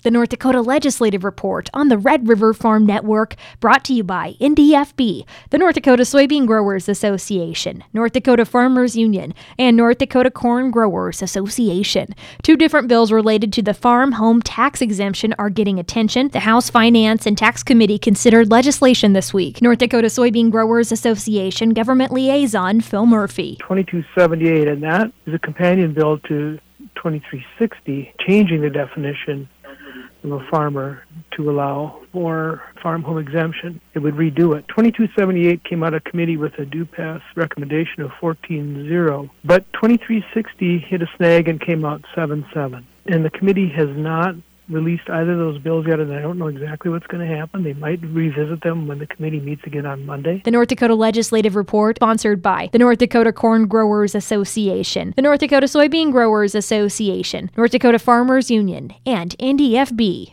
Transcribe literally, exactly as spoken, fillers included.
The North Dakota Legislative Report on the Red River Farm Network, brought to you by N D F B, the North Dakota Soybean Growers Association, North Dakota Farmers Union, and North Dakota Corn Growers Association. Two different bills related to the farm home tax exemption are getting attention. The House Finance and Tax Committee considered legislation this week. North Dakota Soybean Growers Association Government Liaison Phil Murphy. twenty-two seventy-eight, and that is a companion bill to twenty-three sixty, changing the definition of a farmer to allow for farm home exemption. It would redo it. twenty-two seventy-eight came out of committee with a do-pass recommendation of fourteen zero, but twenty-three sixty hit a snag and came out seven seven. And the committee has not released either of those bills yet, and I don't know exactly what's going to happen. They might revisit them when the committee meets again on Monday. The North Dakota Legislative Report, sponsored by the North Dakota Corn Growers Association, the North Dakota Soybean Growers Association, North Dakota Farmers Union, and N D F B.